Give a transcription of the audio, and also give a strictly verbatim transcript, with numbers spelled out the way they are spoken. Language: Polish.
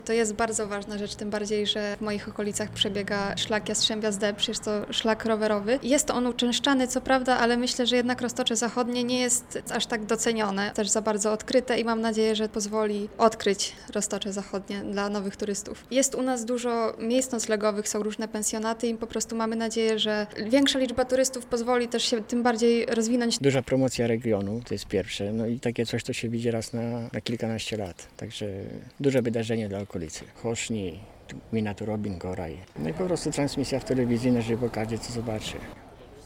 To jest bardzo ważna rzecz, tym bardziej, że w moich okolicach przebiega szlak Jastrzębia Zdeb, jest to szlak rowerowy. Jest on uczęszczany, co prawda, ale myślę, że jednak Roztocze Zachodnie nie jest aż tak docenione, też za bardzo odkryte i mam nadzieję, że pozwoli odkryć Roztocze Zachodnie dla nowych turystów. Jest u nas dużo miejsc noclegowych, są różne pensjonaty i po prostu mamy nadzieję, że większa liczba turystów pozwoli też się tym bardziej rozwinąć. Duża promocja regionu, to jest pierwsze, no i takie coś, to się widzi raz na, na kilkanaście lat, także duże wydarzenie dla okolicy. Choszni, gmina Turobin, Goraj. No i po prostu transmisja w telewizji na żywo, każdy co zobaczy.